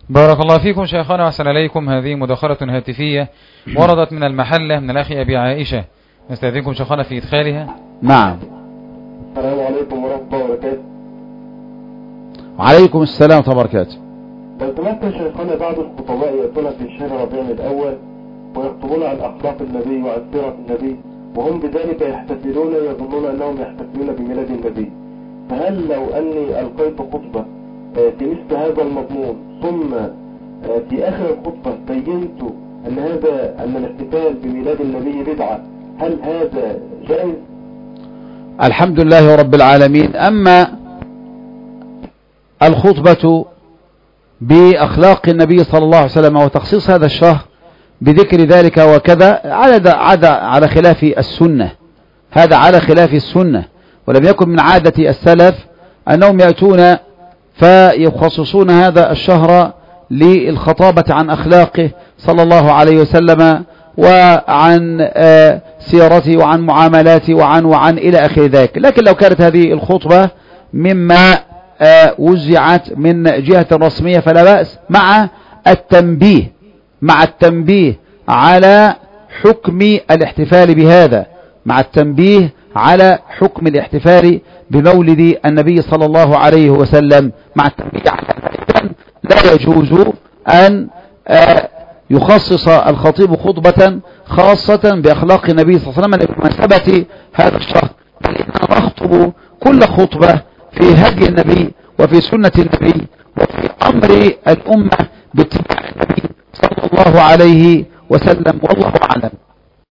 بارك الله فيكم شيخنا وأحسن إليكم. هذه مداخلة هاتفية وردت من المحلة من الأخ أبي عائشة، نستأذنكم شيخنا في إدخالها. نعم. السلام عليكم ورحمة الله وبركاته. وعليكم السلام ورحمة الله وبركاته. لو تمكن شيخنا بعض الخطباء يأتون في شهر ربيع الأول ويخطبون عن أخلاق النبي وعن سيرة النبي، وهم بذلك يحتفلون يظنون أنهم يحتفلون بميلاد النبي، فهل لو أني ألقيت خطبة في مثل هذا المضمون ثم في آخر الخطبة بينت أن الاحتفال بميلاد النبي بدعة، هل هذا جائز؟ الحمد لله رب العالمين. أما الخطبة بأخلاق النبي صلى الله عليه وسلم وتخصيص هذا الشهر بذكر ذلك وكذا على خلاف السنة، هذا على خلاف السنة، ولم يكن من عادة السلف أنهم يأتون فيخصصون هذا الشهر للخطابة عن أخلاقه صلى الله عليه وسلم وعن سيرته وعن معاملاته وعن إلى آخر ذلك. لكن لو كانت هذه الخطبة مما وزعت من جهة رسمية فلا بأس، مع التنبيه على حكم الاحتفال بهذا، مع التنبيه على حكم الاحتفال بمولد النبي صلى الله عليه وسلم، مع التنبيه على ذلك لا يجوز أن يخصص الخطيب خطبة خاصة بأخلاق النبي صلى الله عليه وسلم لمناسبة هذا الشهر، بل إننا نخطب كل خطبة في هدي النبي وفي سنة النبي وفي أمر الأمة باتباع النبي صلى الله عليه وسلم، والله أعلم.